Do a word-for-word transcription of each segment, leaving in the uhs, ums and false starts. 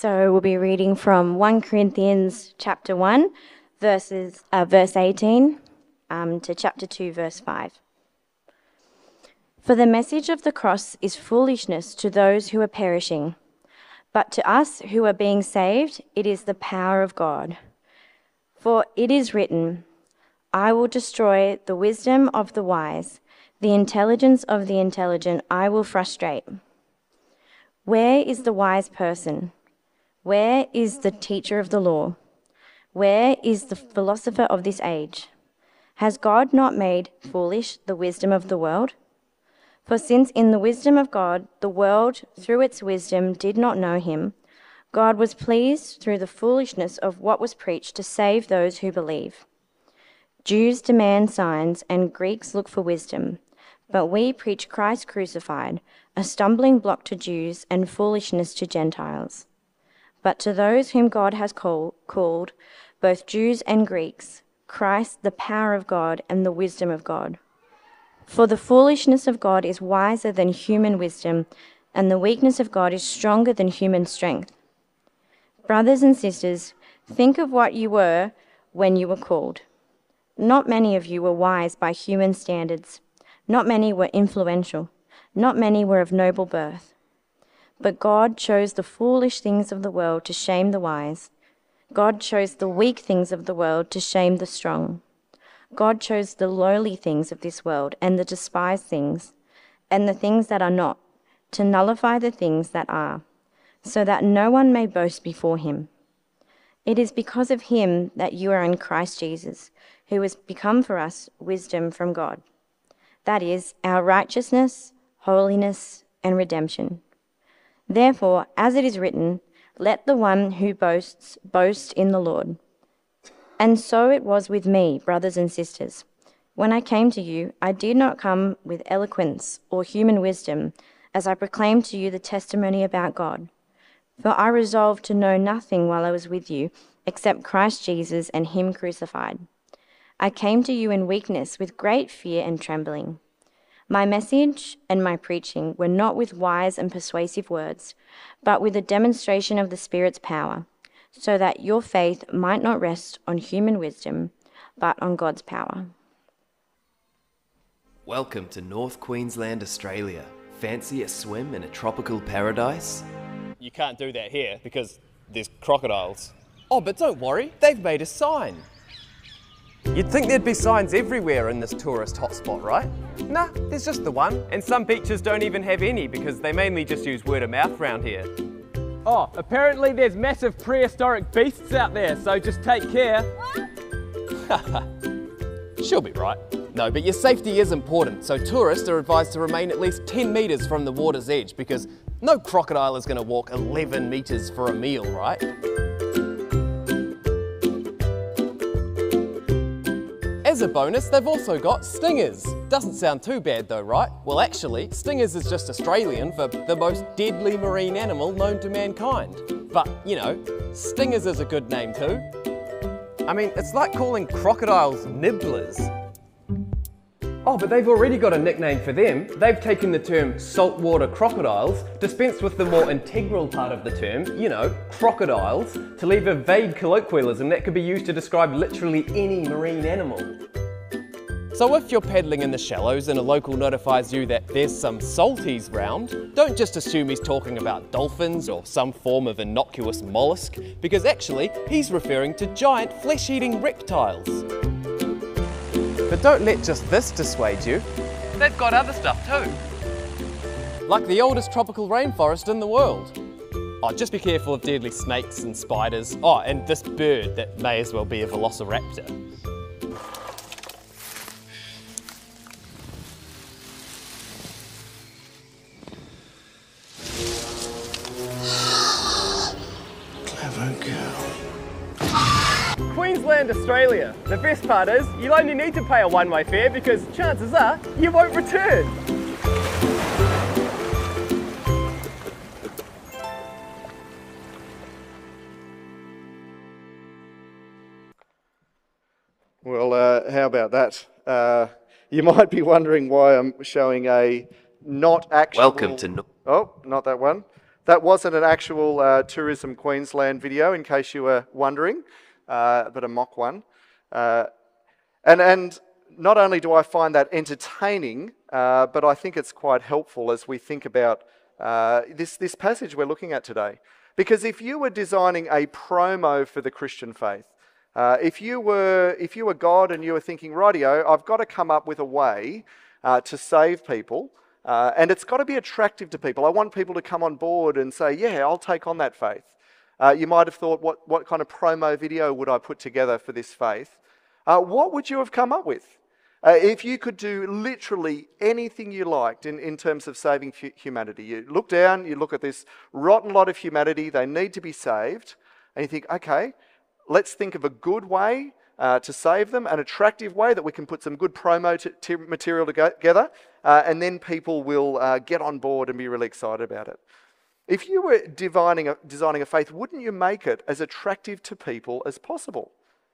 So we'll be reading from First Corinthians chapter one, verses uh, verse eighteen um, to chapter two, verse five. For the message of the cross is foolishness to those who are perishing, but to us who are being saved, it is the power of God. For it is written, I will destroy the wisdom of the wise, the intelligence of the intelligent I will frustrate. Where is the wise person? Where is the teacher of the law? Where is the philosopher of this age? Has God not made foolish the wisdom of the world? For since in the wisdom of God, the world through its wisdom did not know him, God was pleased through the foolishness of what was preached to save those who believe. Jews demand signs and Greeks look for wisdom, but we preach Christ crucified, a stumbling block to Jews and foolishness to Gentiles. But to those whom God has call, called, both Jews and Greeks, Christ the power of God and the wisdom of God. For the foolishness of God is wiser than human wisdom, and the weakness of God is stronger than human strength. Brothers and sisters, think of what you were when you were called. Not many of you were wise by human standards. Not many were influential. Not many were of noble birth. But God chose the foolish things of the world to shame the wise. God chose the weak things of the world to shame the strong. God chose the lowly things of this world and the despised things, and the things that are not, to nullify the things that are, so that no one may boast before him. It is because of him that you are in Christ Jesus, who has become for us wisdom from God. That is, our righteousness, holiness, and redemption. Therefore, as it is written, let the one who boasts boast in the Lord. And so it was with me, brothers and sisters. When I came to you, I did not come with eloquence or human wisdom, as I proclaimed to you the testimony about God. For I resolved to know nothing while I was with you, except Christ Jesus and him crucified. I came to you in weakness, with great fear and trembling. My message and my preaching were not with wise and persuasive words, but with a demonstration of the Spirit's power, so that your faith might not rest on human wisdom, but on God's power. Welcome to North Queensland, Australia. Fancy a swim in a tropical paradise? You can't do that here because there's crocodiles. Oh, but don't worry, they've made a sign. You'd think there'd be signs everywhere in this tourist hotspot, right? Nah, there's just the one. And some beaches don't even have any because they mainly just use word of mouth around here. Oh, apparently there's massive prehistoric beasts out there, so just take care. She'll be right. No, but your safety is important, so tourists are advised to remain at least ten metres from the water's edge because no crocodile is going to walk eleven metres for a meal, right? As a bonus, they've also got stingers. Doesn't sound too bad though, right? Well actually, stingers is just Australian for the most deadly marine animal known to mankind. But, you know, stingers is a good name too. I mean, it's like calling crocodiles nibblers. Oh, but they've already got a nickname for them. They've taken the term saltwater crocodiles, dispensed with the more integral part of the term, you know, crocodiles, to leave a vague colloquialism that could be used to describe literally any marine animal. So if you're paddling in the shallows and a local notifies you that there's some salties round, don't just assume he's talking about dolphins or some form of innocuous mollusk, because actually he's referring to giant flesh-eating reptiles. But don't let just this dissuade you. They've got other stuff too. Like the oldest tropical rainforest in the world. Oh, just be careful of deadly snakes and spiders. Oh, and this bird that may as well be a velociraptor. Clever girl. Queensland, Australia. The best part is, you'll only need to pay a one-way fare because chances are you won't return. Well, uh, how about that? Uh, you might be wondering why I'm showing a not actual... Welcome to... No- Oh, not that one. That wasn't an actual uh, Tourism Queensland video, in case you were wondering, uh, but a mock one. Uh, and, and not only do I find that entertaining, uh, but I think it's quite helpful as we think about uh, this, this passage we're looking at today. Because if you were designing a promo for the Christian faith, uh, if you were if you were God and you were thinking, rightio, I've got to come up with a way uh, to save people, uh, and it's got to be attractive to people. I want people to come on board and say, yeah, I'll take on that faith. Uh, you might have thought, what, what kind of promo video would I put together for this faith? Uh, what would you have come up with? Uh, if you could do literally anything you liked in, in terms of saving hu- humanity. You look down, you look at this rotten lot of humanity, they need to be saved, and you think, okay, let's think of a good way uh, to save them, an attractive way that we can put some good promo t- t- material together, uh, and then people will uh, get on board and be really excited about it. If you were designing a, designing a faith, wouldn't you make it as attractive to people as possible?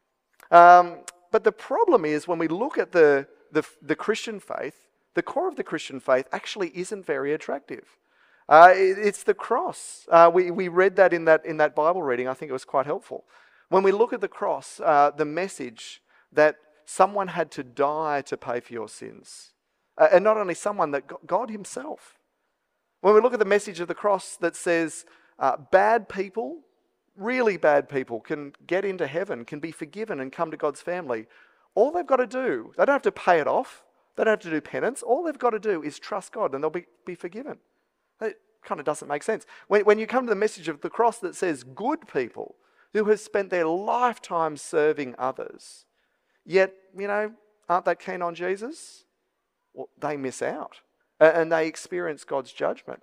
Um, But the problem is, when we look at the, the, the Christian faith, the core of the Christian faith actually isn't very attractive. Uh, it, it's the cross. Uh, we, we read that in, that in that Bible reading. I think it was quite helpful. When we look at the cross, uh, the message that someone had to die to pay for your sins. Uh, and not only someone, that God himself. When we look at the message of the cross that says uh, bad people, really bad people can get into heaven, can be forgiven and come to God's family. All they've got to do, they don't have to pay it off. They don't have to do penance. All they've got to do is trust God and they'll be, be forgiven. It kind of doesn't make sense. When, when you come to the message of the cross that says good people who have spent their lifetime serving others, yet, you know, aren't that keen on Jesus? Well, they miss out and they experience God's judgment.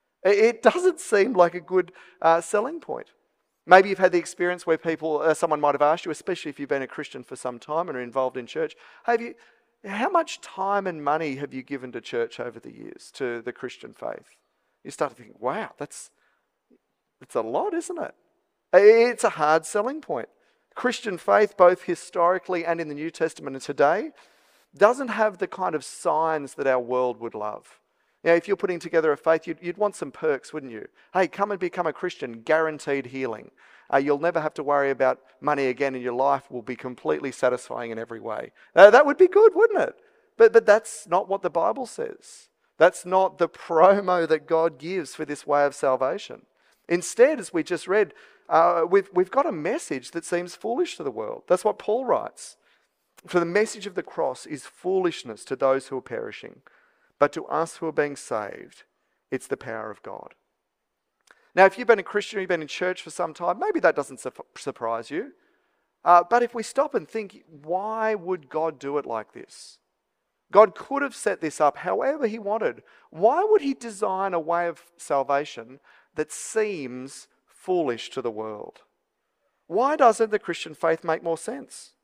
It doesn't seem like a good uh, selling point. Maybe you've had the experience where people, uh, someone might have asked you, especially if you've been a Christian for some time and are involved in church, have you, how much time and money have you given to church over the years, to the Christian faith? You start to think, wow, that's, that's a lot, isn't it? It's a hard selling point. Christian faith, both historically and in the New Testament and today, doesn't have the kind of signs that our world would love. You know, if you're putting together a faith, you'd, you'd want some perks, wouldn't you? Hey, come and become a Christian, guaranteed healing. Uh, you'll never have to worry about money again, and your life will be completely satisfying in every way. Uh, that would be good, wouldn't it? But, but that's not what the Bible says. That's not the promo that God gives for this way of salvation. Instead, as we just read, uh, we've, we've got a message that seems foolish to the world. That's what Paul writes. For the message of the cross is foolishness to those who are perishing. But to us who are being saved, it's the power of God. Now, if you've been a Christian, you've been in church for some time, maybe that doesn't su- surprise you. Uh, but if we stop and think, why would God do it like this? God could have set this up however he wanted. Why would he design a way of salvation that seems foolish to the world? Why doesn't the Christian faith make more sense?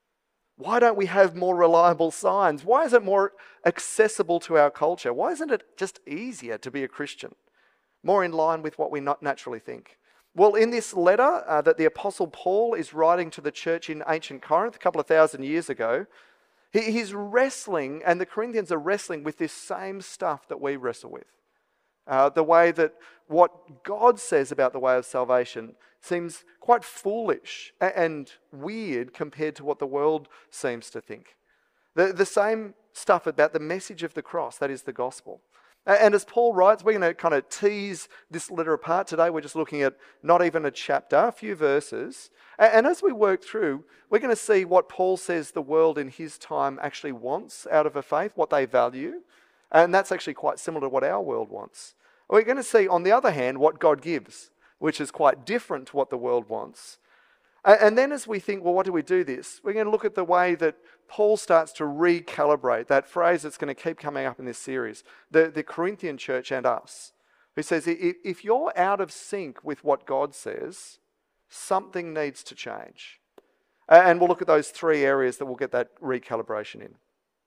Why don't we have more reliable signs? Why is it more accessible to our culture? Why isn't it just easier to be a Christian? More in line with what we not naturally think. Well, in this letter uh, that the Apostle Paul is writing to the church in ancient Corinth a couple of thousand years ago, he, he's wrestling, and the Corinthians are wrestling with this same stuff that we wrestle with. Uh, the way that what God says about the way of salvation seems quite foolish and weird compared to what the world seems to think. The, the same stuff about the message of the cross, that is the gospel. And as Paul writes, we're going to kind of tease this letter apart today. We're just looking at not even a chapter, a few verses. And as we work through, we're going to see what Paul says the world in his time actually wants out of a faith, what they value. And that's actually quite similar to what our world wants. We're going to see, on the other hand, what God gives, which is quite different to what the world wants. And then as we think, well, what do we do this? We're going to look at the way that Paul starts to recalibrate, that phrase that's going to keep coming up in this series, the, the Corinthian church and us, who says, if you're out of sync with what God says, something needs to change. And we'll look at those three areas that we'll get that recalibration in.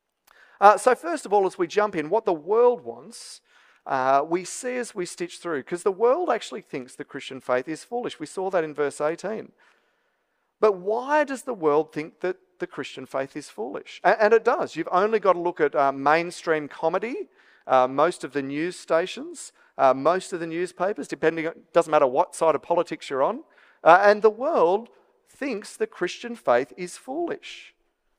Uh, so first of all, as we jump in, what the world wants, uh, we see as we stitch through, because the world actually thinks the Christian faith is foolish. We saw that in verse eighteen. But why does the world think that the Christian faith is foolish? And, and it does. You've only got to look at uh, mainstream comedy, uh, most of the news stations, uh, most of the newspapers, depending on, doesn't matter what side of politics you're on. Uh, and the world thinks the Christian faith is foolish.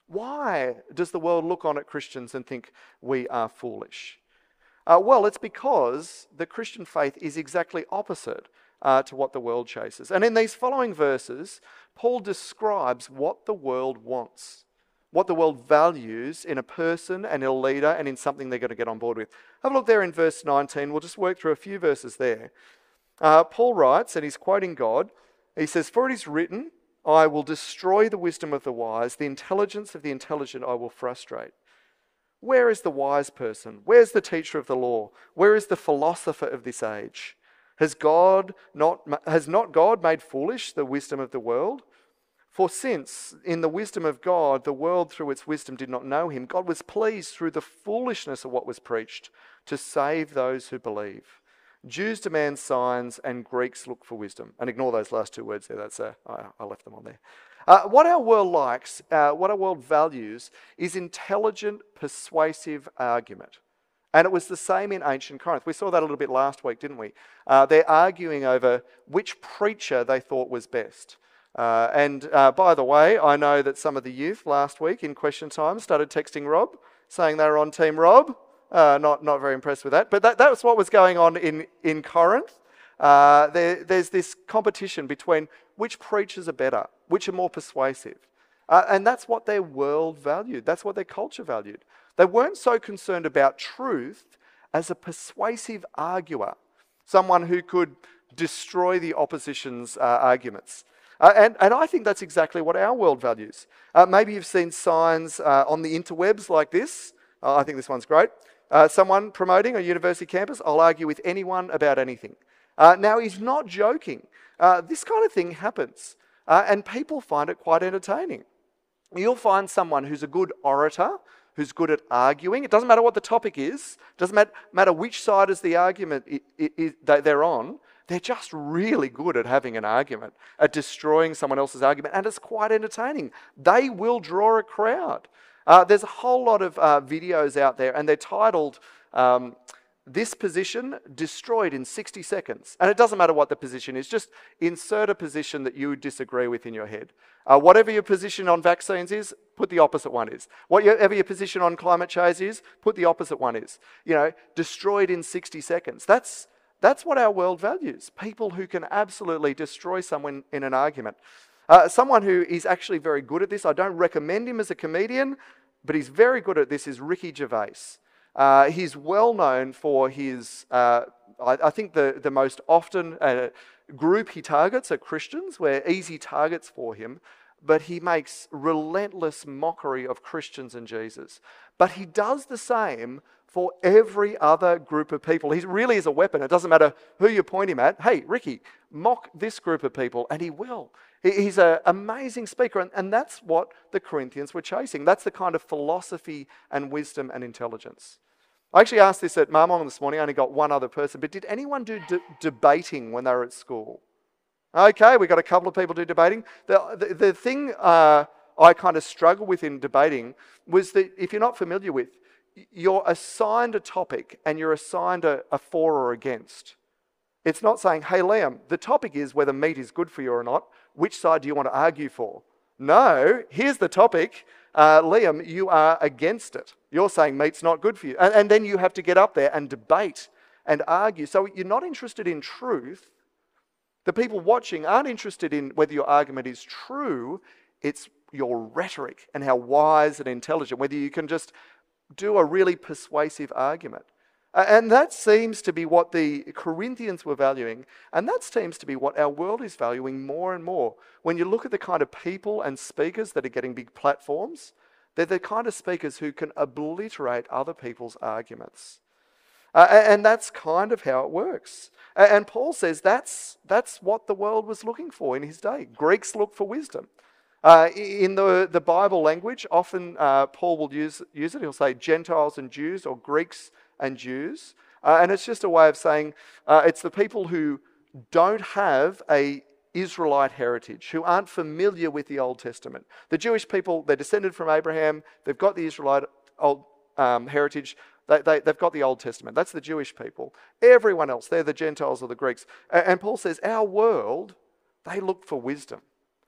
Why does the world look on at Christians and think we are foolish? Uh, well, it's because the Christian faith is exactly opposite uh, to what the world chases. And in these following verses, Paul describes what the world wants, what the world values in a person and in a leader and in something they're going to get on board with. Have a look there in verse nineteen. We'll just work through a few verses there. Uh, Paul writes, and he's quoting God, he says, "For it is written, I will destroy the wisdom of the wise, the intelligence of the intelligent I will frustrate. Where is the wise person? Where's the teacher of the law? Where is the philosopher of this age? Has God not, has not God made foolish the wisdom of the world? For since in the wisdom of God, the world through its wisdom did not know him, God was pleased through the foolishness of what was preached to save those who believe. Jews demand signs and Greeks look for wisdom." And ignore those last two words there. That's uh, I, I left them on there. Uh, what our world likes, uh, what our world values, is intelligent, persuasive argument. And it was the same in ancient Corinth. We saw that a little bit last week, didn't we? Uh, they're arguing over which preacher they thought was best. Uh, and uh, by the way, I know that some of the youth last week in question time started texting Rob, saying they were on Team Rob. Uh, not not very impressed with that. But that, that was what was going on in, in Corinth. Uh, there, there's this competition between which preachers are better, which are more persuasive. Uh, and that's what their world valued. That's what their culture valued. They weren't so concerned about truth as a persuasive arguer, someone who could destroy the opposition's uh, arguments. Uh, and, and I think that's exactly what our world values. Uh, maybe you've seen signs uh, on the interwebs like this. Uh, I think this one's great. Uh, someone promoting a university campus, "I'll argue with anyone about anything." Uh, now, he's not joking. Uh, this kind of thing happens, uh, and people find it quite entertaining. You'll find someone who's a good orator, who's good at arguing. It doesn't matter what the topic is. It doesn't mat- matter which side is the argument it, it, it, that they're on. They're just really good at having an argument, at destroying someone else's argument, and it's quite entertaining. They will draw a crowd. Uh, there's a whole lot of uh, videos out there, and they're titled, um, "This Position Destroyed in sixty seconds. And it doesn't matter what the position is, just insert a position that you disagree with in your head. Uh, whatever your position on vaccines is, put the opposite one is. Whatever your position on climate change is, put the opposite one is. You know, destroyed in sixty seconds. That's, that's what our world values. People who can absolutely destroy someone in an argument. Uh, someone who is actually very good at this, I don't recommend him as a comedian, but he's very good at this, is Ricky Gervais. Uh, he's well known for his, uh, I, I think the, the most often uh, group he targets are Christians. We're easy targets for him, but he makes relentless mockery of Christians and Jesus. But he does the same for every other group of people. He really is a weapon. It doesn't matter who you point him at. Hey, Ricky, mock this group of people, and he will. He's an amazing speaker, and, and that's what the Corinthians were chasing. That's the kind of philosophy and wisdom and intelligence. I actually asked this at Marmon this morning. I only got one other person, but did anyone do de- debating when they were at school? Okay, we got a couple of people do debating. The, the, the thing uh, I kind of struggle with in debating was that if you're not familiar with, you're assigned a topic and you're assigned a, a for or against. It's not saying, hey, Liam, the topic is whether meat is good for you or not. Which side do you want to argue for? No, here's the topic. Uh, Liam, you are against it. You're saying meat's not good for you. And, and then you have to get up there and debate and argue. So you're not interested in truth. The people watching aren't interested in whether your argument is true. It's your rhetoric and how wise and intelligent, whether you can just do a really persuasive argument. And that seems to be what the Corinthians were valuing, and that seems to be what our world is valuing more and more. When you look at the kind of people and speakers that are getting big platforms, they're the kind of speakers who can obliterate other people's arguments. Uh, and that's kind of how it works. And Paul says that's, that's what the world was looking for in his day. Greeks look for wisdom. Uh, in the, the Bible language, often uh, Paul will use, use it. He'll say Gentiles and Jews, or Greeks and Jews. Uh, and it's just a way of saying uh, it's the people who don't have a Israelite heritage, who aren't familiar with the Old Testament. The Jewish people, they're descended from Abraham. They've got the Israelite old um, heritage. They, they, they've got the Old Testament. That's the Jewish people. Everyone else, they're the Gentiles or the Greeks. And, and Paul says, our world, they look for wisdom.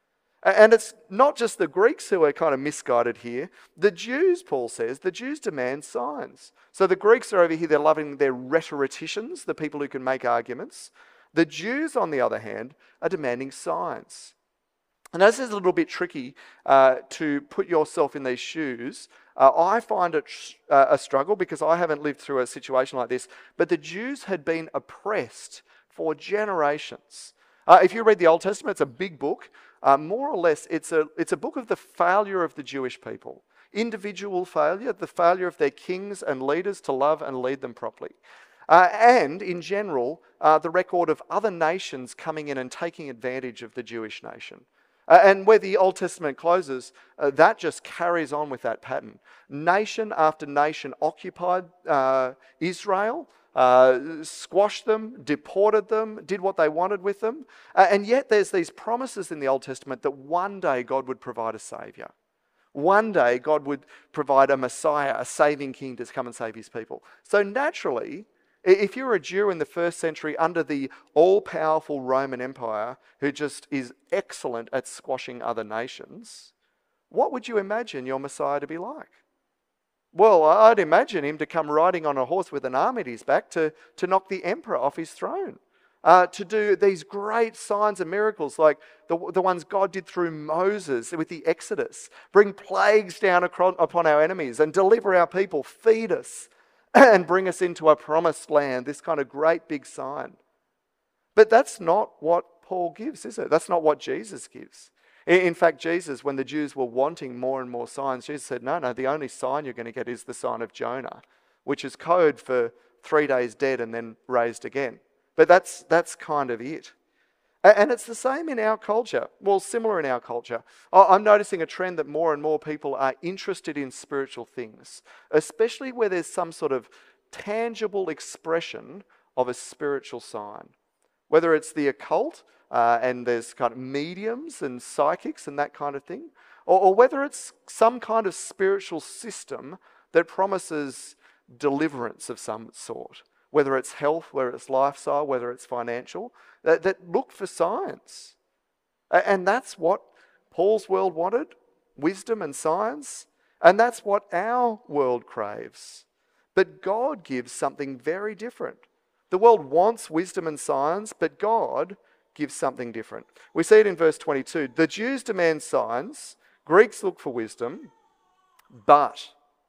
And it's not just the Greeks who are kind of misguided here. The Jews, Paul says, the Jews demand signs. So the Greeks are over here, they're loving their rhetoricians, the people who can make arguments. The Jews, on the other hand, are demanding signs. And this is a little bit tricky uh, to put yourself in these shoes. Uh, I find it uh, a struggle because I haven't lived through a situation like this. But the Jews had been oppressed for generations. Uh, if you read the Old Testament, it's a big book. Uh, more or less, it's a, it's a book of the failure of the Jewish people. Individual failure, the failure of their kings and leaders to love and lead them properly. Uh, and, in general, uh, the record of other nations coming in and taking advantage of the Jewish nation. Uh, and where the Old Testament closes, uh, that just carries on with that pattern. Nation after nation occupied uh, Israel, uh, squashed them, deported them, did what they wanted with them. Uh, and yet there's these promises in the Old Testament that one day God would provide a saviour. One day God would provide a Messiah, a saving king to come and save his people. So naturally, if you're a Jew in the first century under the all-powerful Roman Empire who just is excellent at squashing other nations, what would you imagine your Messiah to be like? Well, I'd imagine him to come riding on a horse with an arm at his back to, to knock the emperor off his throne. Uh, to do these great signs and miracles like the, the ones God did through Moses with the Exodus. Bring plagues down across, upon our enemies and deliver our people, feed us and bring us into a promised land, this kind of great big sign. But that's not what Paul gives, is it? That's not what Jesus gives. In fact, Jesus, when the Jews were wanting more and more signs, Jesus said, no, no, the only sign you're going to get is the sign of Jonah, which is code for three days dead and then raised again. But that's that's kind of it. And it's the same in our culture. Well, similar in our culture. I'm noticing a trend that more and more people are interested in spiritual things, especially where there's some sort of tangible expression of a spiritual sign. Whether it's the occult, uh, and there's kind of mediums and psychics and that kind of thing, or, or whether it's some kind of spiritual system that promises deliverance of some sort. Whether it's health, whether it's lifestyle, whether it's financial, that, that look for signs. And that's what Paul's world wanted, wisdom and science, and that's what our world craves. But God gives something very different. The world wants wisdom and science, but God gives something different. We see it in verse twenty-two. The Jews demand signs, Greeks look for wisdom, but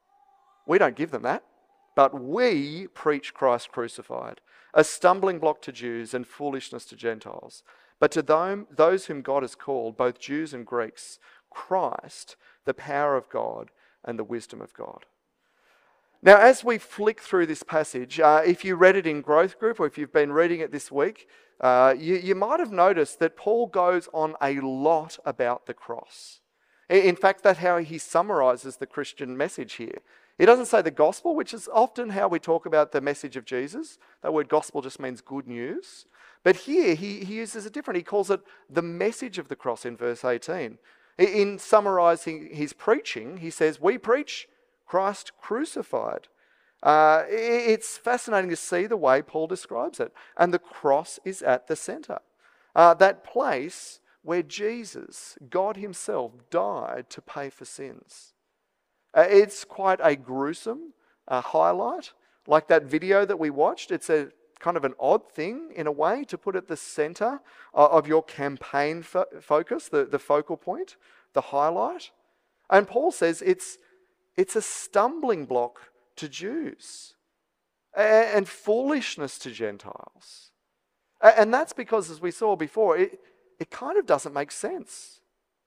we don't give them that. But we preach Christ crucified, a stumbling block to Jews and foolishness to Gentiles. But to them, those whom God has called, both Jews and Greeks, Christ, the power of God and the wisdom of God. Now, as we flick through this passage, uh, if you read it in Growth Group or if you've been reading it this week, uh, you, you might have noticed that Paul goes on a lot about the cross. In fact, that's how he summarises the Christian message here. He doesn't say the gospel, which is often how we talk about the message of Jesus. That word gospel just means good news. But here he, he uses it different. He calls it the message of the cross in verse eighteen. In summarising his preaching, he says, we preach Christ crucified. Uh, it's fascinating to see the way Paul describes it. And the cross is at the centre. Uh, that place where Jesus, God himself, died to pay for sins. Uh, it's quite a gruesome uh, highlight. Like that video that we watched, it's a kind of an odd thing in a way to put at the centre uh, of your campaign fo- focus, the, the focal point, the highlight. And Paul says it's, it's a stumbling block to Jews and, and foolishness to Gentiles. And, and that's because, as we saw before, it, it kind of doesn't make sense.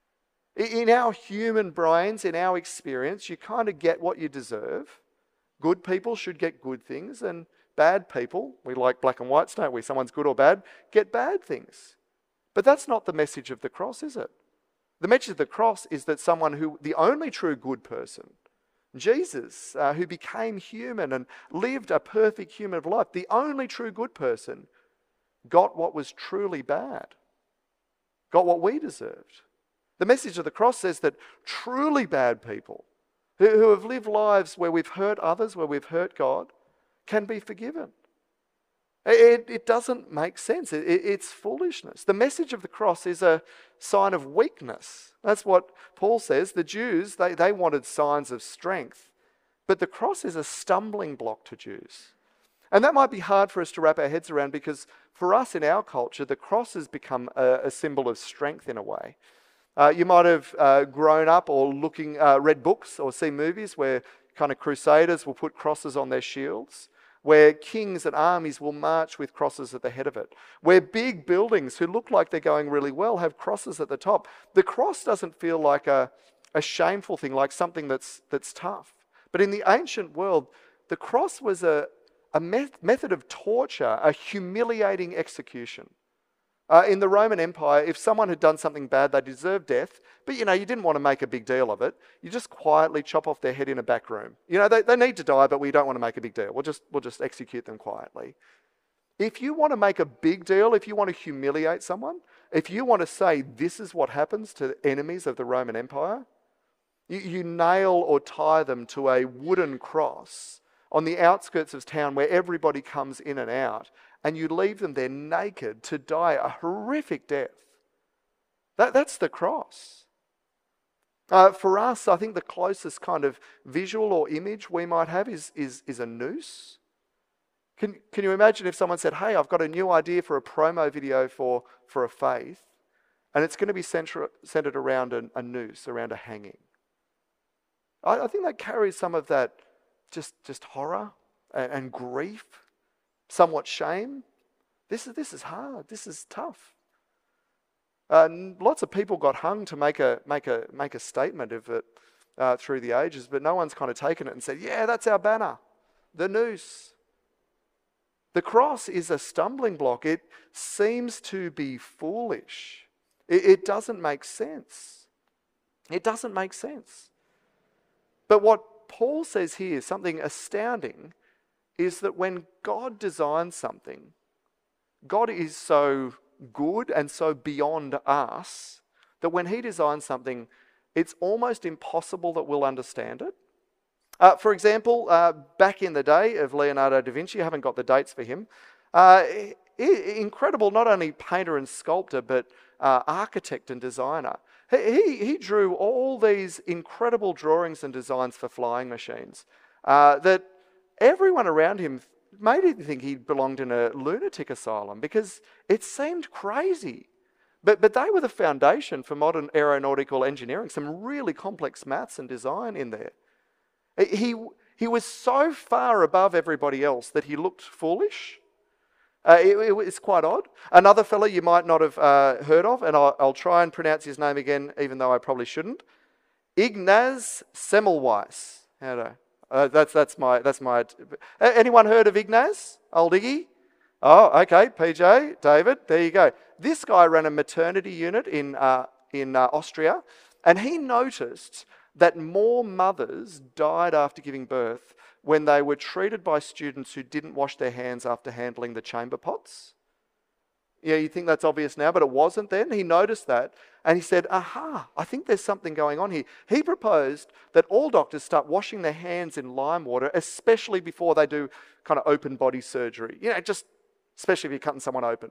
In our human brains, in our experience, you kind of get what you deserve. Good people should get good things, and bad people, we like black and whites, don't we? Someone's good or bad, get bad things. But that's not the message of the cross, is it? The message of the cross is that someone who, the only true good person, Jesus, uh, who became human and lived a perfect human life, the only true good person, got what was truly bad, got what we deserved. The message of the cross says that truly bad people, who, who have lived lives where we've hurt others, where we've hurt God, can be forgiven. It, it doesn't make sense. It, it, it's foolishness. The message of the cross is a sign of weakness. That's what Paul says. The Jews, they, they wanted signs of strength. But the cross is a stumbling block to Jews. And that might be hard for us to wrap our heads around, because for us in our culture, the cross has become a, a symbol of strength in a way. Uh, you might have uh, grown up or looking, uh, read books or seen movies where kind of crusaders will put crosses on their shields, where kings and armies will march with crosses at the head of it, where big buildings who look like they're going really well have crosses at the top. The cross doesn't feel like a, a shameful thing, like something that's, that's tough. But in the ancient world, the cross was a, a met- method of torture, a humiliating execution. Uh, in the Roman Empire, if someone had done something bad, they deserved death, but you know, you didn't want to make a big deal of it. You just quietly chop off their head in a back room. You know, they, they need to die, but we don't want to make a big deal. We'll just, we'll just execute them quietly. If you want to make a big deal, if you want to humiliate someone, if you want to say this is what happens to enemies of the Roman Empire, you, you nail or tie them to a wooden cross on the outskirts of town where everybody comes in and out, and you leave them there naked to die a horrific death. That, that's the cross. Uh, for us, I think the closest kind of visual or image we might have is, is, is a noose. Can, can you imagine if someone said, hey, I've got a new idea for a promo video for, for a faith, and it's going to be centra- centered around a, a noose, around a hanging. I, I think that carries some of that just, just horror and, and grief, somewhat shame. This is, this is hard. This is tough. Uh, lots of people got hung to make a make a make a statement of it uh, through the ages, but no one's kind of taken it and said, "Yeah, that's our banner, the noose." The cross is a stumbling block. It seems to be foolish. It, it doesn't make sense. It doesn't make sense. But what Paul says here, something astounding, is that when God designs something, God is so good and so beyond us that when he designs something, it's almost impossible that we'll understand it. Uh, for example, uh, back in the day of Leonardo da Vinci, I haven't got the dates for him, uh, incredible not only painter and sculptor, but uh, architect and designer. He, he, he drew all these incredible drawings and designs for flying machines uh, that everyone around him made him think he belonged in a lunatic asylum because it seemed crazy. But, but they were the foundation for modern aeronautical engineering, some really complex maths and design in there. He, he was so far above everybody else that he looked foolish. Uh, it, it, it's quite odd. Another fellow you might not have uh, heard of, and I'll, I'll try and pronounce his name again, even though I probably shouldn't. Ignaz Semmelweis. How do I? Uh, that's that's my that's my. Anyone heard of Ignaz? Old Iggy? Oh, okay. P J, David. There you go. This guy ran a maternity unit in uh, in uh, Austria, and he noticed that more mothers died after giving birth when they were treated by students who didn't wash their hands after handling the chamber pots. Yeah, you think that's obvious now, but it wasn't then. He noticed that and he said, aha, I think there's something going on here. He proposed that all doctors start washing their hands in lime water, especially before they do kind of open body surgery. You know, just especially if you're cutting someone open.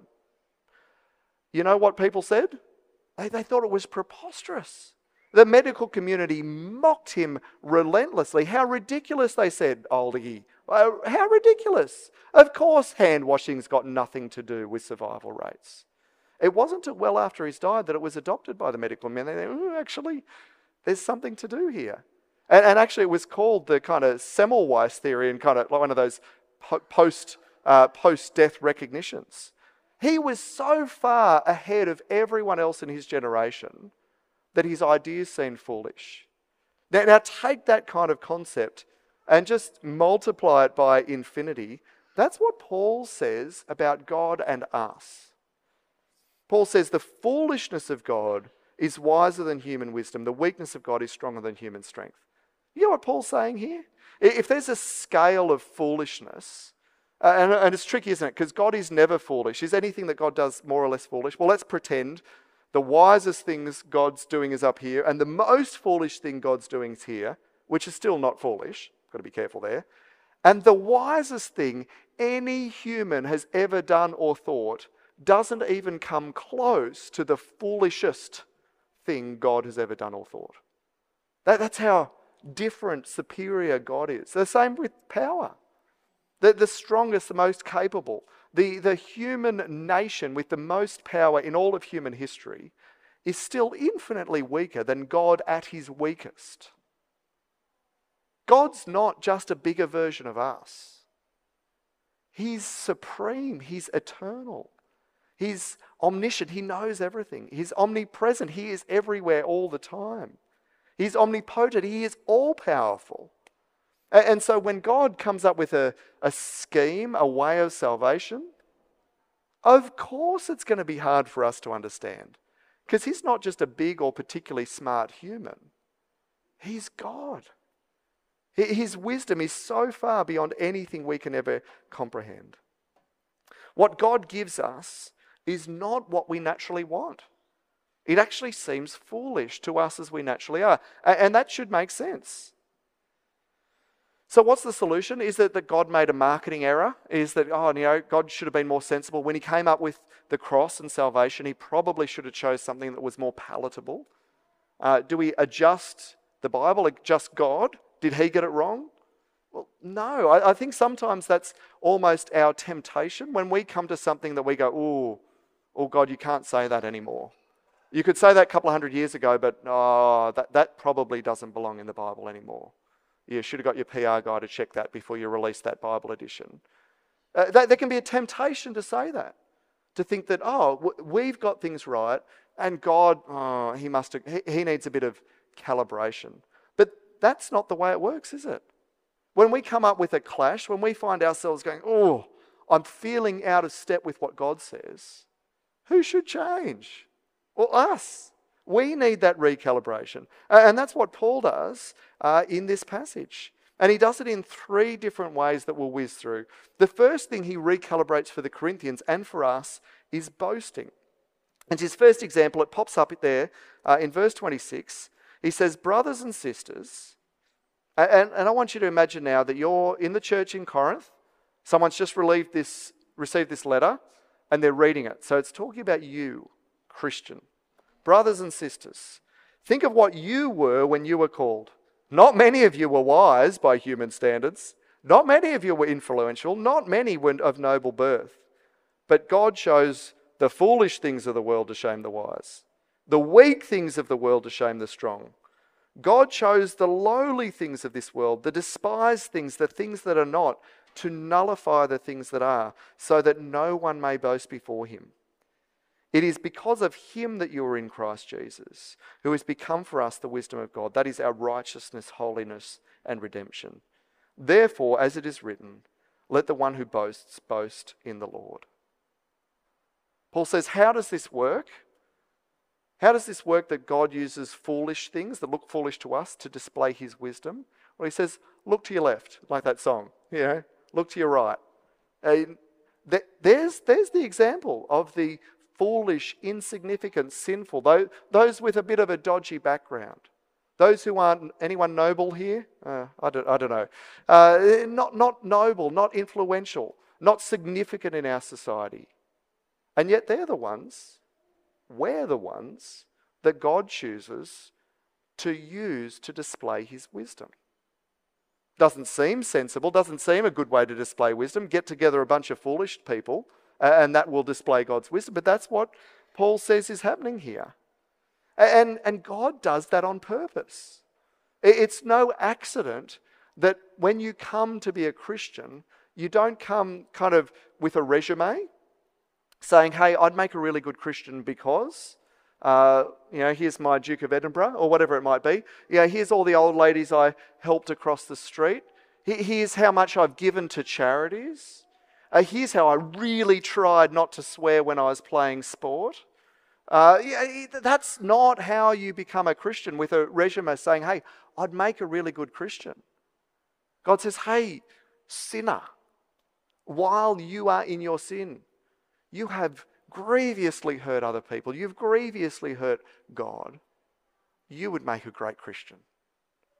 You know what people said? They, they thought it was preposterous. The medical community mocked him relentlessly. How ridiculous, they said, Oldie. Uh, how ridiculous. Of course hand washing's got nothing to do with survival rates. It wasn't until well after he's died that it was adopted by the medical community. They said, actually, there's something to do here. And, and actually it was called the kind of Semmelweis theory and kind of like one of those post, uh, post-death recognitions. He was so far ahead of everyone else in his generation that his ideas seemed foolish. Now, now take that kind of concept and just multiply it by infinity. That's what Paul says about God and us. Paul says the foolishness of God is wiser than human wisdom. The weakness of God is stronger than human strength. You know what Paul's saying here? If there's a scale of foolishness, uh, and, and it's tricky, isn't it? Because God is never foolish. Is anything that God does more or less foolish? Well, let's pretend the wisest things God's doing is up here, and the most foolish thing God's doing is here. which is still not foolish. Got to be careful there. And the wisest thing any human has ever done or thought doesn't even come close to the foolishest thing God has ever done or thought. That, that's how different, superior God is. The same with power. The, the strongest, the most capable, the, the human nation with the most power in all of human history is still infinitely weaker than God at his weakest. God's not just a bigger version of us. He's supreme. He's eternal. He's omniscient. He knows everything. He's omnipresent. He is everywhere all the time. He's omnipotent. He is all-powerful. And so when God comes up with a, a scheme, a way of salvation, of course it's going to be hard for us to understand. Because he's not just a big or particularly smart human. He's God. His wisdom is so far beyond anything we can ever comprehend. What God gives us is not what we naturally want. It actually seems foolish to us as we naturally are. And that should make sense. So what's the solution? Is it that God made a marketing error? Is that, oh, you know, God should have been more sensible. When he came up with the cross and salvation, he probably should have chose something that was more palatable. Uh, do we adjust the Bible, adjust God? Did he get it wrong? Well, no. I, I think sometimes that's almost our temptation when we come to something that we go, oh, oh God, you can't say that anymore. You could say that a couple of hundred years ago, but oh, that, that probably doesn't belong in the Bible anymore. You should have got your P R guy to check that before you release that Bible edition. Uh, that, there can be a temptation to say that, to think that, oh, w- we've got things right, and God, oh, he must have, he, he needs a bit of calibration. But that's not the way it works, is it? When we come up with a clash, when we find ourselves going, oh, I'm feeling out of step with what God says, who should change? Well, us. We need that recalibration. And that's what Paul does uh, in this passage. And he does it in three different ways that we'll whiz through. The first thing he recalibrates for the Corinthians and for us is boasting. And his first example, it pops up there uh, in verse twenty-six. He says, brothers and sisters, and, and I want you to imagine now that you're in the church in Corinth. Someone's just received this, received this letter and they're reading it. So it's talking about you, Christian. Brothers and sisters, think of what you were when you were called. Not many of you were wise by human standards. Not many of you were influential. Not many were of noble birth. But God chose the foolish things of the world to shame the wise, the weak things of the world to shame the strong. God chose the lowly things of this world, the despised things, the things that are not, to nullify the things that are, so that no one may boast before him. It is because of him that you are in Christ Jesus, who has become for us the wisdom of God. That is our righteousness, holiness, and redemption. Therefore, as it is written, let the one who boasts boast in the Lord. Paul says, how does this work? How does this work that God uses foolish things that look foolish to us to display his wisdom? Well, he says, look to your left, like that song. You know, look to your right. Uh, there's, there's the example of the foolish, insignificant, sinful, those with a bit of a dodgy background. Those who aren't, anyone noble here? Uh, I, don't, I don't know. Uh, not, not noble, not influential, not significant in our society. And yet they're the ones, we're the ones that God chooses to use to display his wisdom. Doesn't seem sensible, doesn't seem a good way to display wisdom. Get together a bunch of foolish people and that will display God's wisdom. But that's what Paul says is happening here. And, and God does that on purpose. It's no accident that when you come to be a Christian, you don't come kind of with a resume saying, hey, I'd make a really good Christian because, uh, you know, here's my Duke of Edinburgh or whatever it might be. You know, here's all the old ladies I helped across the street. Here's how much I've given to charities. Uh, here's how I really tried not to swear when I was playing sport. Uh, yeah, that's not how you become a Christian, with a resume saying, hey, I'd make a really good Christian. God says, hey, sinner, while you are in your sin, you have grievously hurt other people. You've grievously hurt God. You would make a great Christian.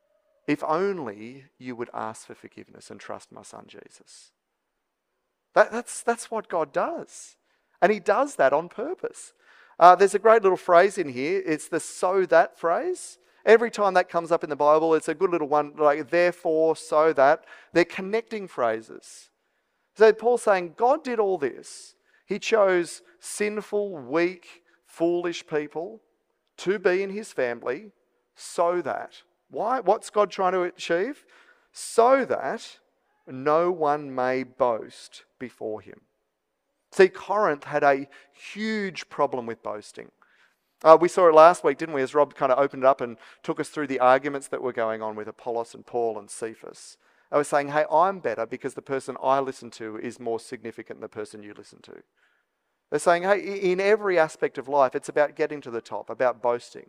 if only you would ask for forgiveness and trust my son Jesus. That, that's, that's what God does. And he does that on purpose. Uh, there's a great little phrase in here. It's the so that phrase. Every time that comes up in the Bible, it's a good little one, like therefore, so that. They're connecting phrases. So Paul's saying, God did all this. He chose sinful, weak, foolish people to be in his family so that. Why? What's God trying to achieve? So that no one may boast before him. See, Corinth had a huge problem with boasting. Uh, we saw it last week, didn't we, as Rob kind of opened it up and took us through the arguments that were going on with Apollos and Paul and Cephas. I was saying, hey, I'm better because the person I listen to is more significant than the person you listen to. They're saying, hey, in every aspect of life, it's about getting to the top, about boasting.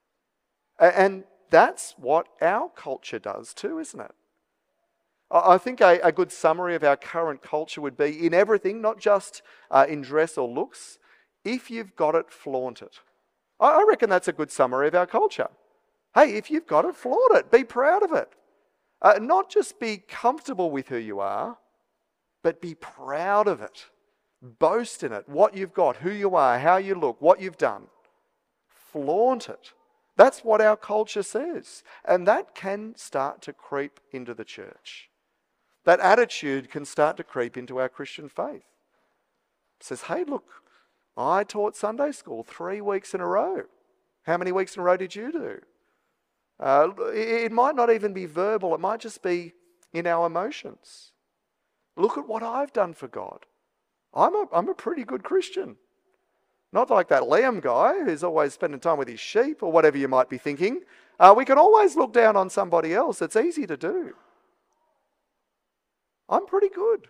And that's what our culture does too, isn't it? I think a, a good summary of our current culture would be in everything, not just uh, in dress or looks. If you've got it, flaunt it. I, I reckon that's a good summary of our culture. Hey, if you've got it, flaunt it. Be proud of it. Uh, not just be comfortable with who you are, but be proud of it. Boast in it. What you've got, who you are, how you look, what you've done. Flaunt it. That's what our culture says. And that can start to creep into the church. That attitude can start to creep into our Christian faith. It says, hey, look, I taught Sunday school three weeks in a row. How many weeks in a row did you do? Uh, it, it might not even be verbal. It might just be in our emotions. Look at what I've done for God. I'm a, I'm a pretty good Christian. Not like that Liam guy who's always spending time with his sheep or whatever you might be thinking. Uh, we can always look down on somebody else. It's easy to do. I'm pretty good.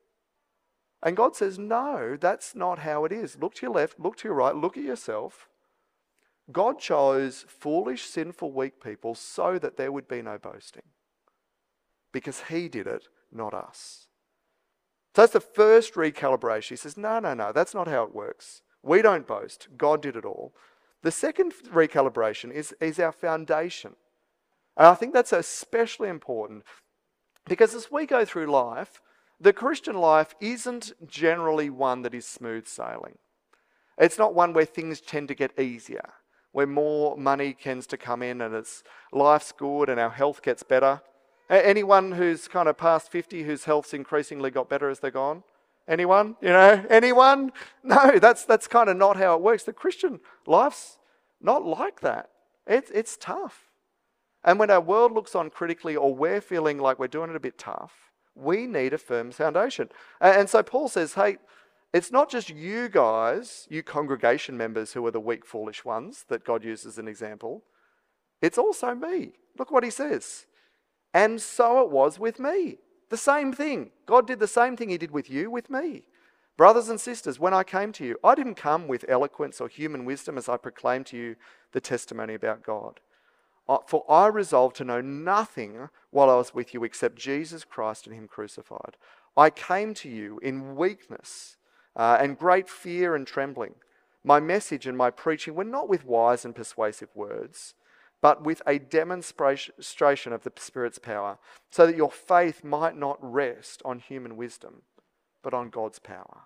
And God says, no, that's not how it is. Look to your left, look to your right, look at yourself. God chose foolish, sinful, weak people so that there would be no boasting. Because he did it, not us. So that's the first recalibration. He says, no, no, no, that's not how it works. We don't boast. God did it all. The second recalibration is, is our foundation. And I think that's especially important because as we go through life, the Christian life isn't generally one that is smooth sailing. It's not one where things tend to get easier, where more money tends to come in and it's life's good and our health gets better. Anyone who's kind of past fifty whose health's increasingly got better as they're gone? Anyone? You know, anyone? No, that's that's kind of not how it works. The Christian life's not like that. It's, it's tough. And when our world looks on critically or we're feeling like we're doing it a bit tough, we need a firm foundation. And, and so Paul says, hey, it's not just you guys, you congregation members who are the weak, foolish ones that God uses as an example. It's also me. Look what he says. And so it was with me. The same thing. God did the same thing he did with you, with me. Brothers and sisters, when I came to you, I didn't come with eloquence or human wisdom as I proclaimed to you the testimony about God. For I resolved to know nothing while I was with you except Jesus Christ and him crucified. I came to you in weakness uh, and great fear and trembling. My message and my preaching were not with wise and persuasive words, but with a demonstration of the Spirit's power, so that your faith might not rest on human wisdom, but on God's power.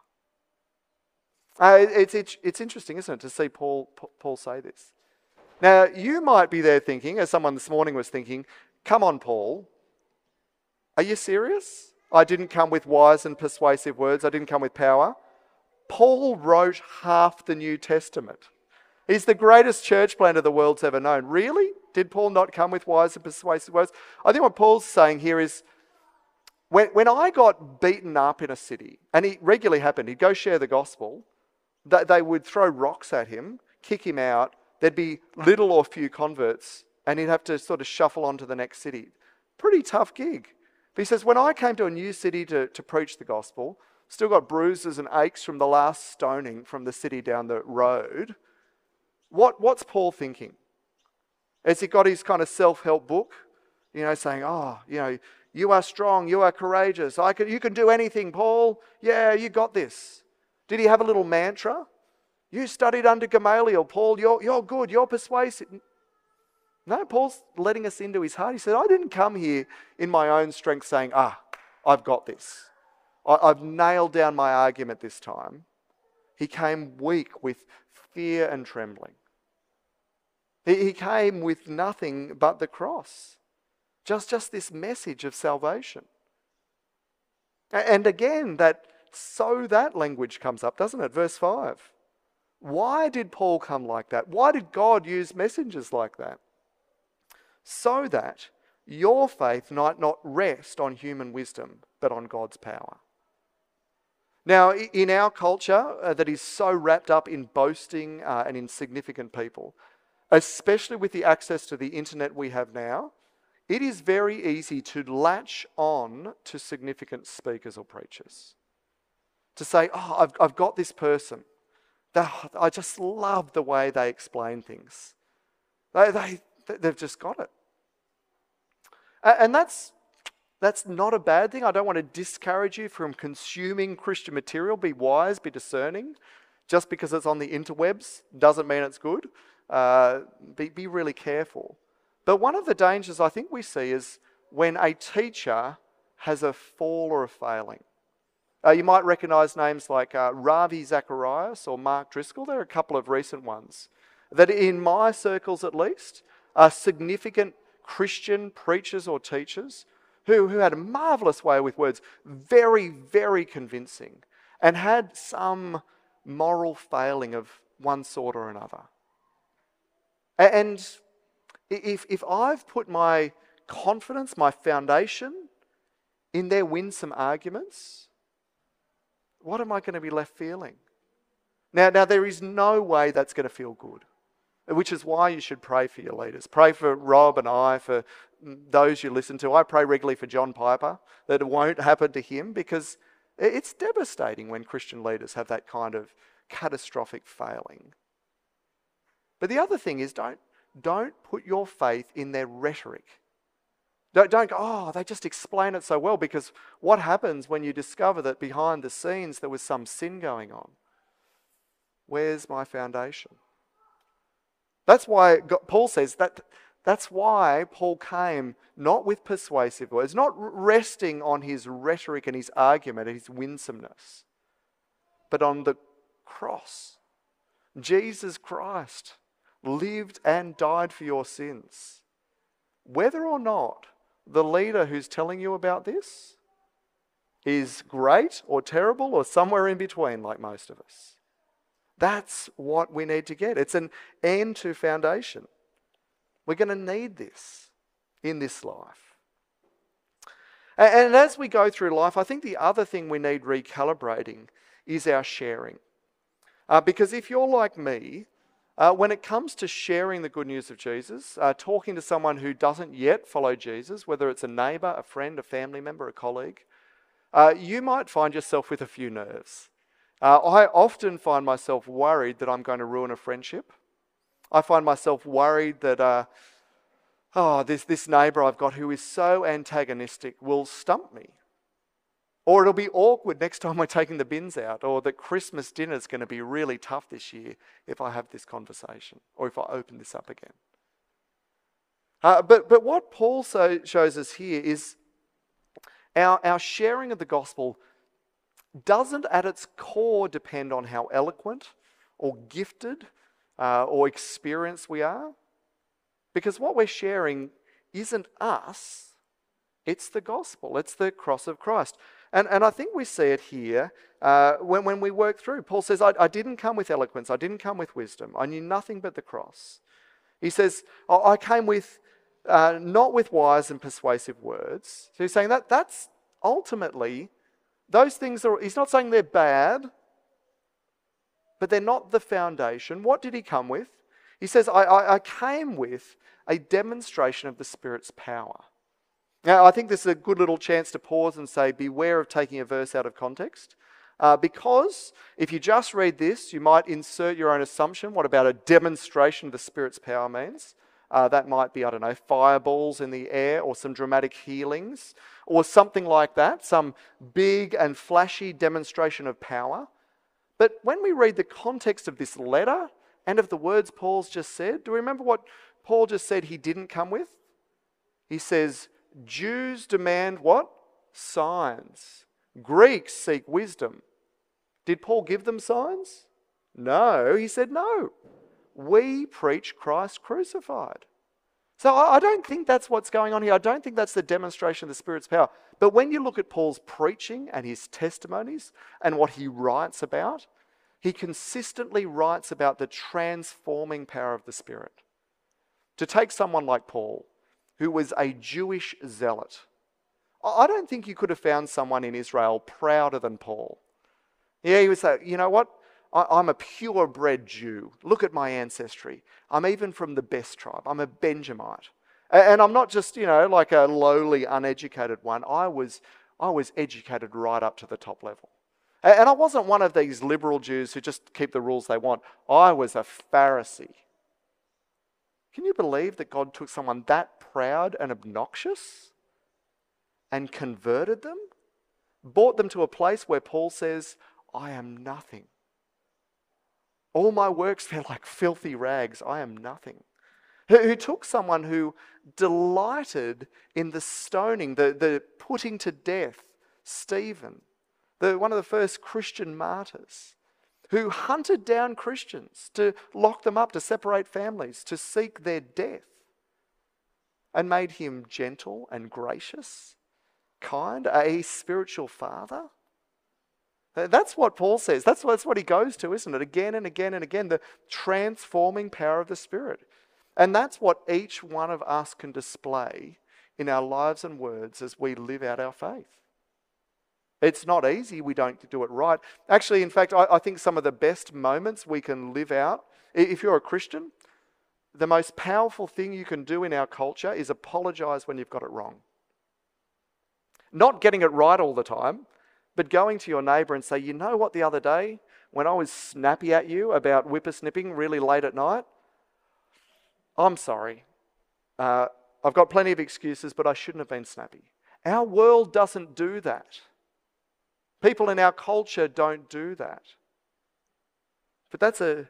Uh, it's, it's, it's interesting, isn't it, to see Paul, Paul say this. Now, you might be there thinking, as someone this morning was thinking, come on, Paul, are you serious? I didn't come with wise and persuasive words. I didn't come with power. Paul wrote half the New Testament. He's the greatest church planter the world's ever known. Really? Did Paul not come with wise and persuasive words? I think what Paul's saying here is, when, when I got beaten up in a city, and it regularly happened, he'd go share the gospel, they, they would throw rocks at him, kick him out, there'd be little or few converts, and he'd have to sort of shuffle on to the next city. Pretty tough gig. But he says, when I came to a new city to, to preach the gospel, still got bruises and aches from the last stoning from the city down the road, What, what's Paul thinking? Has he got his kind of self-help book? You know, saying, oh, you know, you are strong, you are courageous. I can, you can do anything, Paul. Yeah, you got this. Did he have a little mantra? You studied under Gamaliel, Paul. You're, you're good, you're persuasive. No, Paul's letting us into his heart. He said, I didn't come here in my own strength saying, ah, I've got this. I, I've nailed down my argument this time. He came weak with fear and trembling. He, he came with nothing but the cross. Just, just this message of salvation. And again, that so that language comes up, doesn't it? Verse five. Why did Paul come like that? Why did God use messengers like that? So that your faith might not rest on human wisdom, but on God's power. Now, in our culture uh, that is so wrapped up in boasting uh, and insignificant people, especially with the access to the internet we have now, it is very easy to latch on to significant speakers or preachers. To say, oh, I've, I've got this person. They, I just love the way they explain things. They, they, they've just got it. And that's, that's not a bad thing. I don't want to discourage you from consuming Christian material. Be wise, be discerning. Just because it's on the interwebs doesn't mean it's good. Uh, be, be really careful. But one of the dangers I think we see is when a teacher has a fall or a failing. Uh, you might recognise names like uh, Ravi Zacharias or Mark Driscoll. There are a couple of recent ones that in my circles at least are significant Christian preachers or teachers who, who had a marvellous way with words, very, very convincing, and had some moral failing of one sort or another. And if, if I've put my confidence, my foundation in their winsome arguments, what am I going to be left feeling? Now, now there is no way that's going to feel good, which is why you should pray for your leaders. Pray for Rob and I, for those you listen to. I pray regularly for John Piper that it won't happen to him, because it's devastating when Christian leaders have that kind of catastrophic failing. But the other thing is, don't, don't put your faith in their rhetoric. Don't, don't go, oh, they just explain it so well, because what happens when you discover that behind the scenes there was some sin going on? Where's my foundation? That's why God, Paul says that that's why Paul came not with persuasive words, not resting on his rhetoric and his argument and his winsomeness, but on the cross. Jesus Christ lived and died for your sins. Whether or not the leader who's telling you about this is great or terrible or somewhere in between, like most of us. That's what we need to get. It's an end to foundation. We're going to need this in this life. And as we go through life, I think the other thing we need recalibrating is our sharing. Uh, because if you're like me, uh, when it comes to sharing the good news of Jesus, uh, talking to someone who doesn't yet follow Jesus, whether it's a neighbour, a friend, a family member, a colleague, uh, you might find yourself with a few nerves. Uh, I often find myself worried that I'm going to ruin a friendship. I find myself worried that, uh, oh, this, this neighbour I've got who is so antagonistic will stump me. Or it'll be awkward next time we're taking the bins out, or that Christmas dinner is going to be really tough this year if I have this conversation, or if I open this up again. Uh, but, but what Paul so shows us here is our, our sharing of the gospel doesn't at its core depend on how eloquent or gifted uh, or experienced we are. Because what we're sharing isn't us, it's the gospel, it's the cross of Christ. And, and I think we see it here uh, when, when we work through. Paul says, I, I didn't come with eloquence, I didn't come with wisdom, I knew nothing but the cross. He says, oh, I came with, uh, not with wise and persuasive words. So he's saying that that's ultimately, those things are, he's not saying they're bad, but they're not the foundation. What did he come with? He says, I, I, I came with a demonstration of the Spirit's power. Now, I think this is a good little chance to pause and say, beware of taking a verse out of context. Uh, because if you just read this, you might insert your own assumption. What about a demonstration of the Spirit's power means? Uh, that might be, I don't know, fireballs in the air or some dramatic healings or something like that, some big and flashy demonstration of power. But when we read the context of this letter and of the words Paul's just said, do we remember what Paul just said he didn't come with? He says, Jews demand what? Signs. Greeks seek wisdom. Did Paul give them signs? No, he said no. We preach Christ crucified. So I don't think that's what's going on here. I don't think that's the demonstration of the Spirit's power. But when you look at Paul's preaching and his testimonies and what he writes about, he consistently writes about the transforming power of the Spirit. To take someone like Paul, who was a Jewish zealot, I don't think you could have found someone in Israel prouder than Paul. Yeah, he would say, you know what? I'm a purebred Jew. Look at my ancestry. I'm even from the best tribe. I'm a Benjamite. And I'm not just, you know, like a lowly, uneducated one. I was, I was educated right up to the top level. And I wasn't one of these liberal Jews who just keep the rules they want. I was a Pharisee. Can you believe that God took someone that proud and obnoxious and converted them? Brought them to a place where Paul says, I am nothing. All my works, they're like filthy rags. I am nothing. Who, who took someone who delighted in the stoning, the, the putting to death Stephen, the, one of the first Christian martyrs, who hunted down Christians to lock them up, to separate families, to seek their death, and made him gentle and gracious, kind, a spiritual father. That's what Paul says. That's, that's what he goes to, isn't it? Again and again and again, the transforming power of the Spirit. And that's what each one of us can display in our lives and words as we live out our faith. It's not easy. We don't do it right. Actually, in fact, I, I think some of the best moments we can live out, if you're a Christian, the most powerful thing you can do in our culture is apologize when you've got it wrong. Not getting it right all the time, but going to your neighbour and say, you know what, the other day when I was snappy at you about whippersnipping really late at night, I'm sorry. Uh, I've got plenty of excuses, but I shouldn't have been snappy. Our world doesn't do that. People in our culture don't do that. But that's a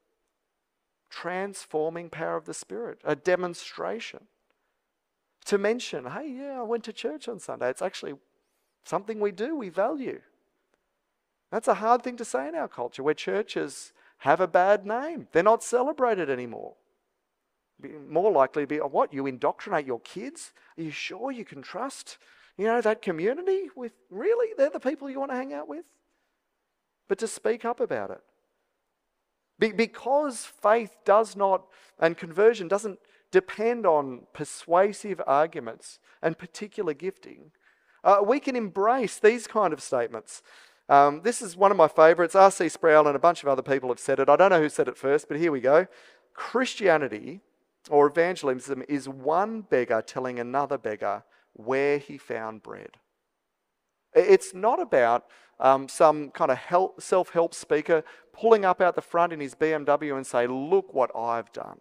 transforming power of the Spirit, a demonstration. To mention, hey, yeah, I went to church on Sunday. It's actually something we do, we value. That's a hard thing to say in our culture, where churches have a bad name. They're not celebrated anymore. Be more likely to be, oh, what, you indoctrinate your kids? Are you sure you can trust, you know, that community with, really? They're the people you want to hang out with? But to speak up about it. Be- because faith does not, and conversion doesn't depend on persuasive arguments and particular gifting, Uh, we can embrace these kind of statements. Um, this is one of my favourites. R C Sproul and a bunch of other people have said it. I don't know who said it first, but here we go. Christianity or evangelism is one beggar telling another beggar where he found bread. It's not about um, some kind of help, self-help speaker pulling up out the front in his B M W and say, look what I've done.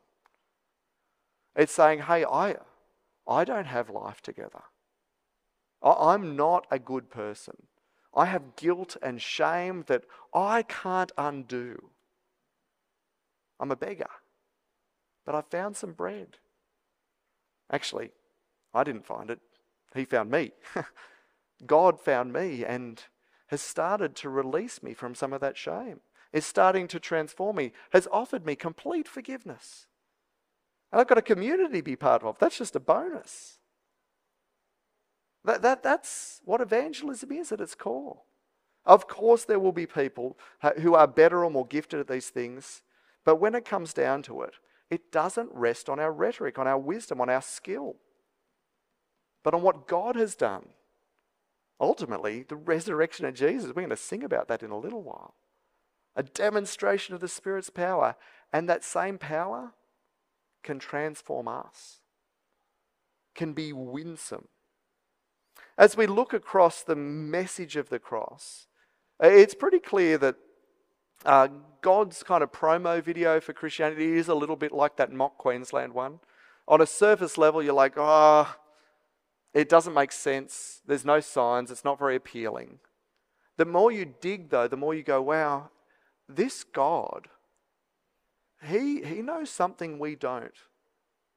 It's saying, hey, I, I don't have life together. I'm not a good person. I have guilt and shame that I can't undo. I'm a beggar, but I found some bread. Actually, I didn't find it. He found me. God found me and has started to release me from some of that shame. Is starting to transform me, has offered me complete forgiveness. And I've got a community to be part of. That's just a bonus. That, that, that's what evangelism is at its core. Of course there will be people who are better or more gifted at these things, but when it comes down to it, it doesn't rest on our rhetoric, on our wisdom, on our skill, but on what God has done. Ultimately, the resurrection of Jesus, we're going to sing about that in a little while. A demonstration of the Spirit's power, and that same power can transform us, can be winsome. As we look across the message of the cross, it's pretty clear that uh, God's kind of promo video for Christianity is a little bit like that mock Queensland one. On a surface level, you're like, oh, it doesn't make sense. There's no signs. It's not very appealing. The more you dig, though, the more you go, wow, this God, he, he knows something we don't.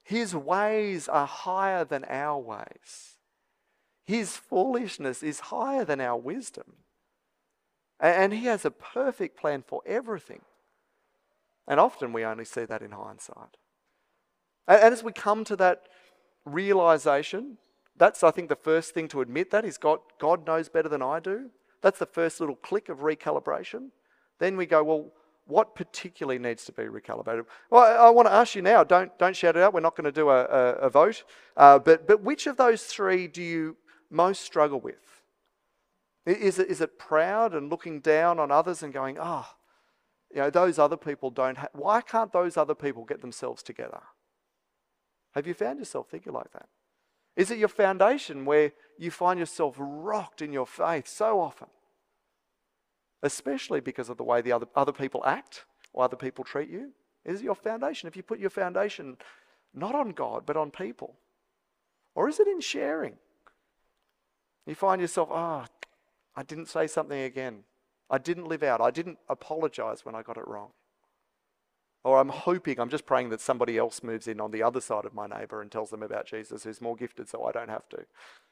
His ways are higher than our ways. His foolishness is higher than our wisdom. And He has a perfect plan for everything. And often we only see that in hindsight. And as we come to that realization, that's, I think, the first thing to admit that is God, God knows better than I do. That's the first little click of recalibration. Then we go, well, what particularly needs to be recalibrated? Well, I, I want to ask you now, don't, don't shout it out, we're not going to do a, a, a vote, uh, but, but which of those three do you most struggle with? Is it, is it proud and looking down on others and going, oh, you know, those other people don't have, why can't those other people get themselves together? Have you found yourself thinking like that? Is it your foundation where you find yourself rocked in your faith so often? Especially because of the way the other, other people act or other people treat you? Is it your foundation? If you put your foundation not on God, but on people? Or is it in sharing? You find yourself, oh, I didn't say something again. I didn't live out. I didn't apologize when I got it wrong. Or I'm hoping, I'm just praying that somebody else moves in on the other side of my neighbour and tells them about Jesus, who's more gifted, so I don't have to.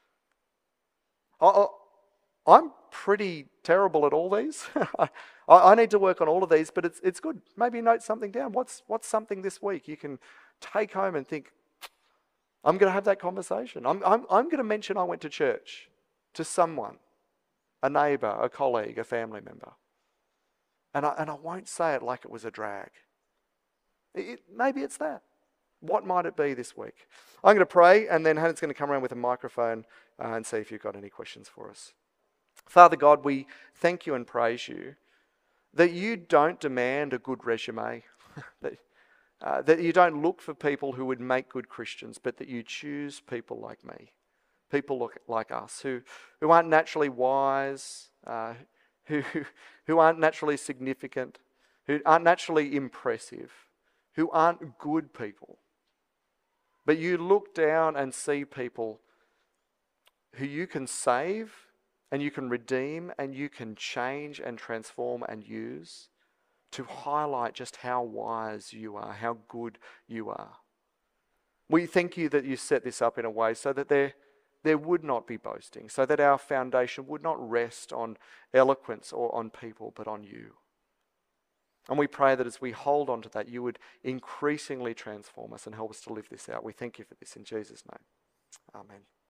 I, I'm pretty terrible at all these. I, I need to work on all of these, but it's it's good. Maybe note something down. What's what's something this week you can take home and think, I'm going to have that conversation. I'm I'm I'm going to mention I went to church to someone, a neighbour, a colleague, a family member, and I and I won't say it like it was a drag. It, maybe it's that. What might it be this week? I'm going to pray, and then Hannah's going to come around with a microphone uh, and see if you've got any questions for us. Father God, we thank you and praise you that you don't demand a good resume, that, uh, that you don't look for people who would make good Christians, but that you choose people like me, people look like us, who, who aren't naturally wise, uh, who, who aren't naturally significant, who aren't naturally impressive, who aren't good people. But you look down and see people who you can save and you can redeem and you can change and transform and use to highlight just how wise you are, how good you are. We thank you that you set this up in a way so that there, there would not be boasting, so that our foundation would not rest on eloquence or on people, but on you. And we pray that as we hold on to that, you would increasingly transform us and help us to live this out. We thank you for this in Jesus' name. Amen.